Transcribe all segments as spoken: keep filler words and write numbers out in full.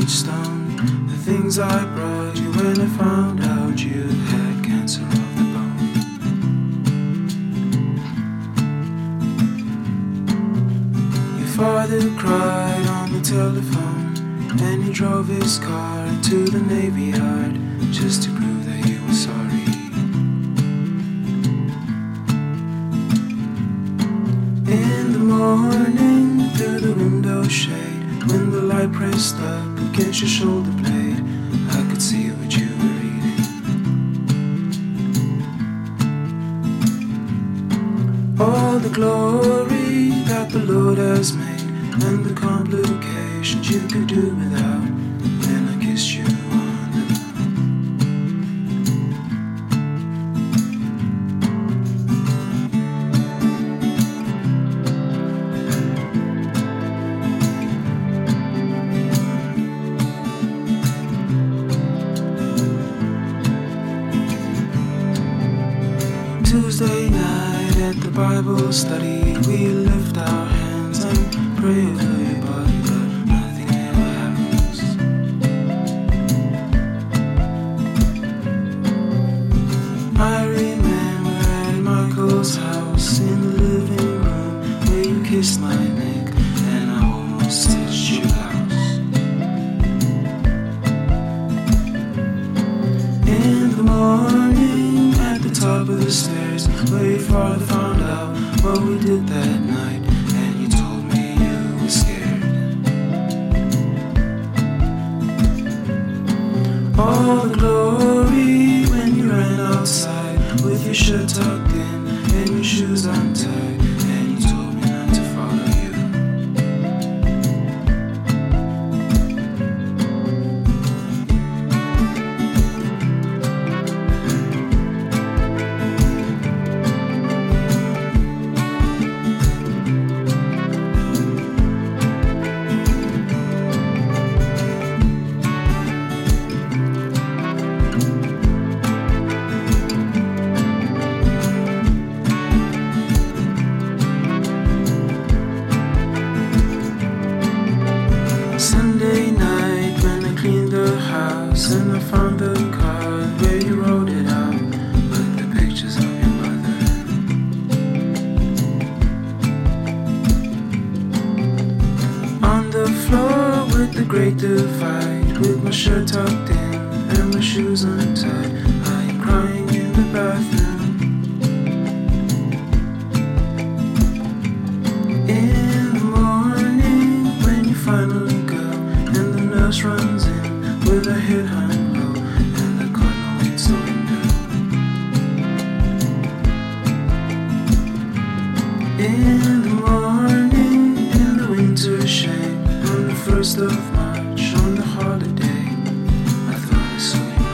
each stone. The things I brought you when I found out you had cancer of the bone. Your father cried on the telephone, and he drove his car to the Navy Yard just to prove that he was sorry. In the morning, through the window shade, when the light pressed up against your shoulder blade, I could see what you were reading. All the glory that the Lord has made, and the complications you could do without. Then I kissed you on the mouth. Tuesday night at the Bible study, we lift our hands and pray for your body, but nothing ever happens. I remember at Michael's house in the living room where you kissed my neck and I almost touched your house. In the morning at the top of the stairs where your father found out what we did that night, and you told me you were scared. All the glory when you ran outside with your shirt tucked in and your shoes untied, and you told me not to follow you. Sunday night when I cleaned the house and I found the card where you wrote it out with the pictures of your mother. On the floor with the great divide, with my shirt tucked in and my shoes untied, I am crying in the bathroom. In the morning when you finally runs in with her head hung low and the cardinal hits the window. In the morning, in the winter shade, on the first of March, on the holiday, I thought I saw you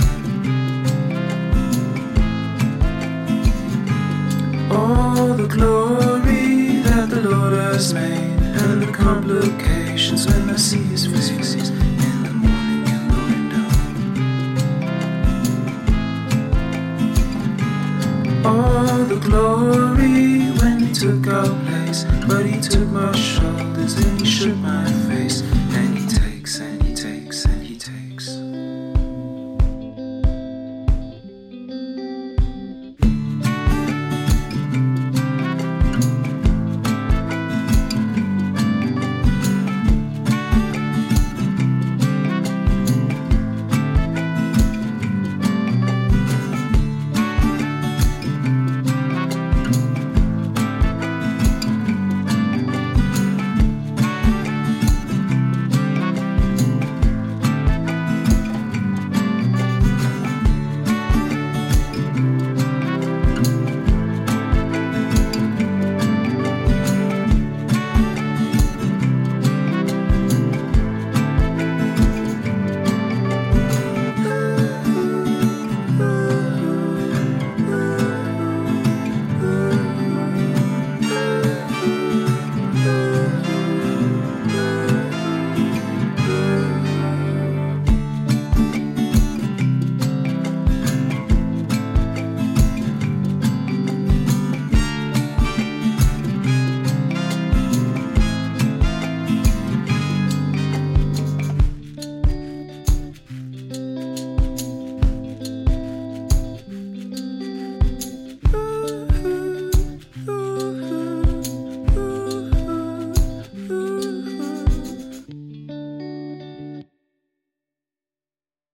breathing. All the glory that the Lord has made, and the complications when I see you